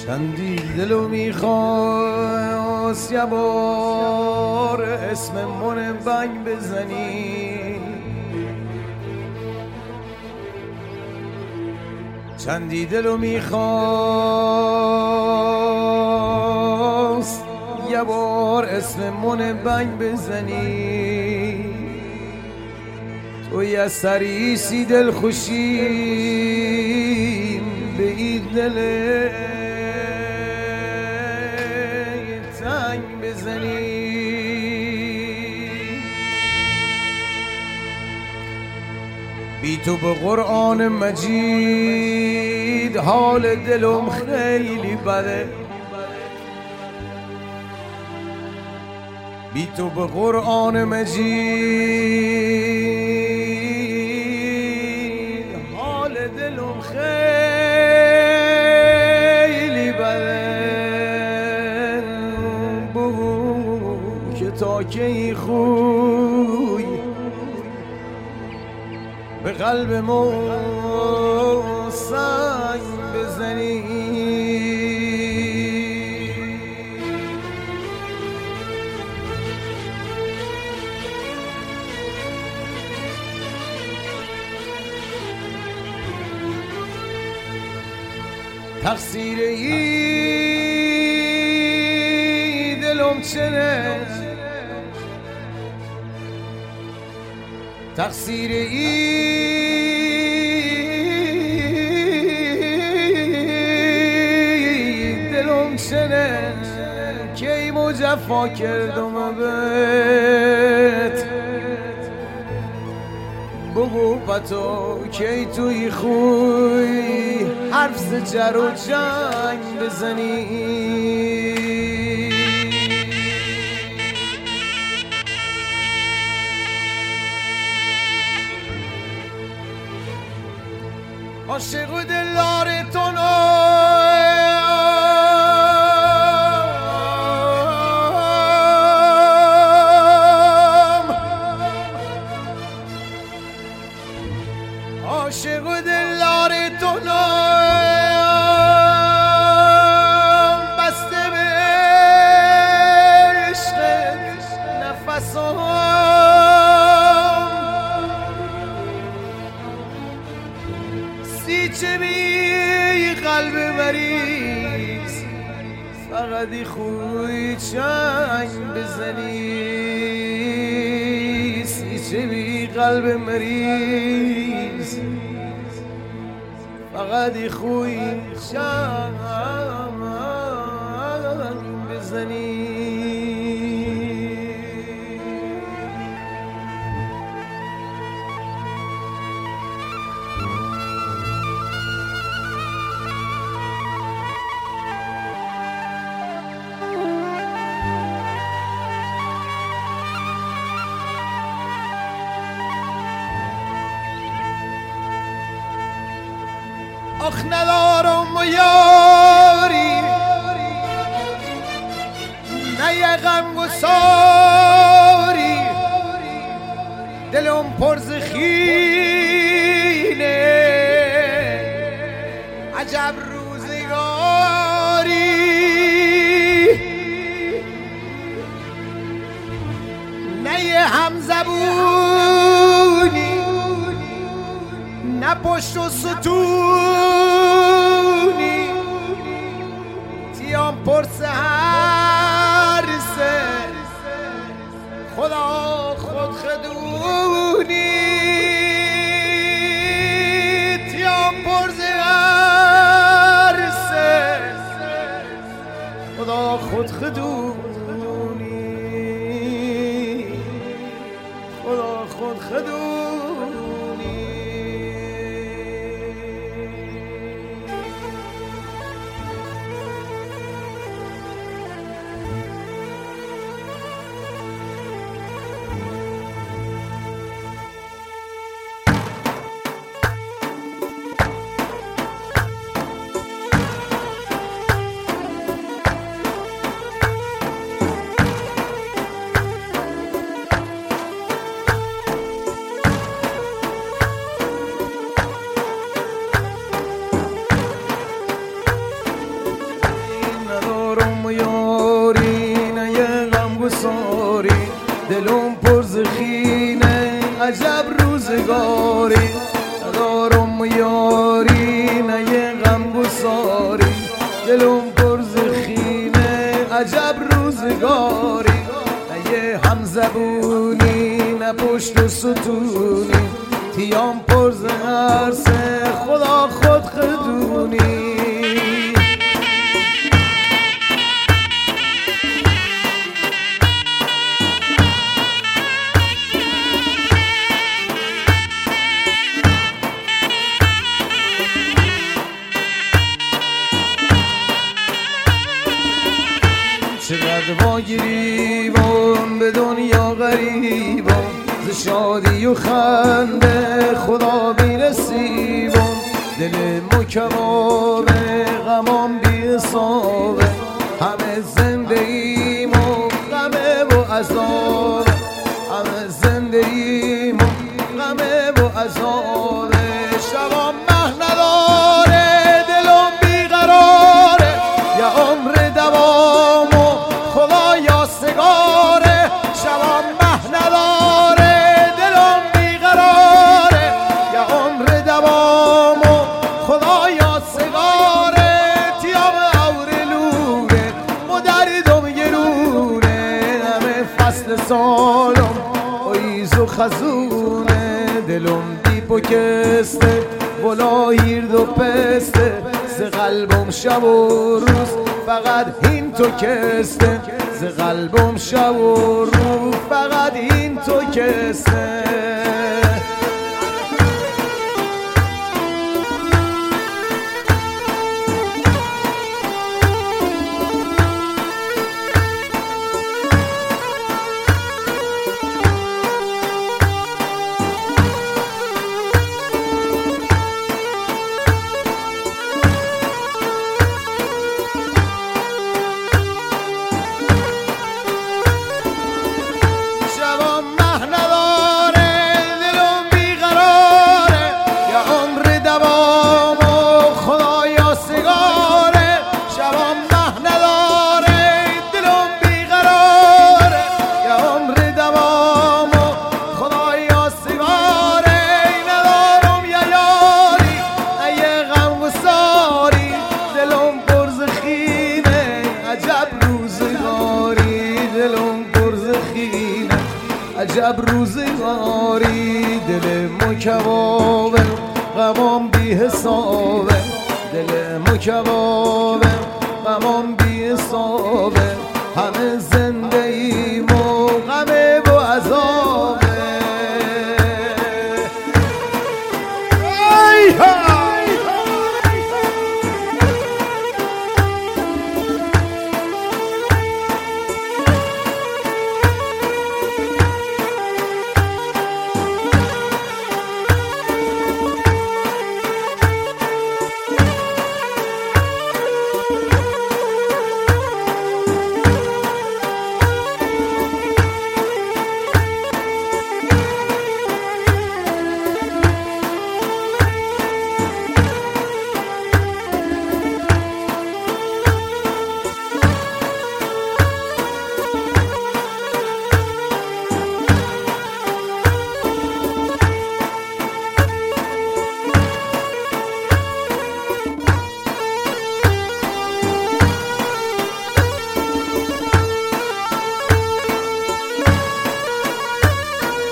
چندی دلو میخواست یه بار اسم من بنگ بزنی، چندی دلو میخواست یه بار اسم من بنگ بزنی، توی از سریسی دل خوشیم به این دل تنگ بزنی. بی تو به قرآن مجید حال دلم خیلی بده، بی تو به قرآن مجید حال دلم خیلی بده. بگو که تا کی خوی به قلب ما سنگ بزنی. تقصیر ای دلم چنه، تقصیر ای دلم چنه که ای مجفا کردم بهت. بگو پتو کی توی خوی حرف زجر و جنگ بزنی. عاشق و دلدار تو عاشق و دلدار تو بسته به عشق نفسام، سی چه بی قلب مریض فقط خوی چنگ بزنی. سی چه بی قلب مریض فقط خوی چنگ بزنی. آخ ندارم و یاری نه یه غمگساری، دلم پر ز خینه عجب روزگاری. نه یه همزبونی نه پشت و ستونی، تیام پرس هر سه خدا خود خدونی. تیام پرس هر سه خدا خود خدونی، خدا خود خدونی. عجب روزگاری ندارم یاری نه یه غم گساری دلم پر خینه عجب روزگاری نه یه همزبونی نه پشت و ستونی تیام پر هرسه خدا خود خدونی چقدر ما گریبم به دنیا غریبم ز شادی و خنده خدا بی‌نصیبم دل مکبابه غمام بی حسابه همه زندگیم و غمه و عذابه همه زندگیم و غمه و عذابه شبام مه نداره دلم بیقراره یا عمر دوام و خدا یاستگاره شبام مه نداره دلم بیقراره یا عمر دوام و خدا یاستگاره تیام اورلوره مدردم گرونه همه فصل سالم پاییز و خزونه دلم دیپ و کسته ولا هیرد و پسته ز قلبم شب و روز فقط این تو کسته ز قلبم شب و روز فقط این تو کسته عجب روزگاری دل مکبابه غمام بی حسابه دل مکبابه غمام بی حسابه همه